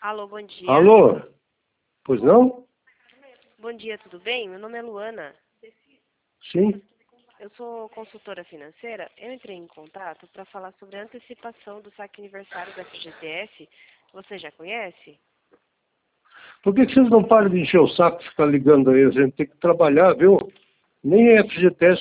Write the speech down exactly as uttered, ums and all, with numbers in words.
Alô, bom dia. Alô? Pois não? Bom dia, tudo bem? Meu nome é Luana. Sim. Eu sou consultora financeira. Eu entrei em contato para falar sobre a antecipação do saque aniversário da F G T S. Você já conhece? Por que que vocês não param de encher o saco e ficar ligando aí? A gente tem que trabalhar, viu? Nem a F G T S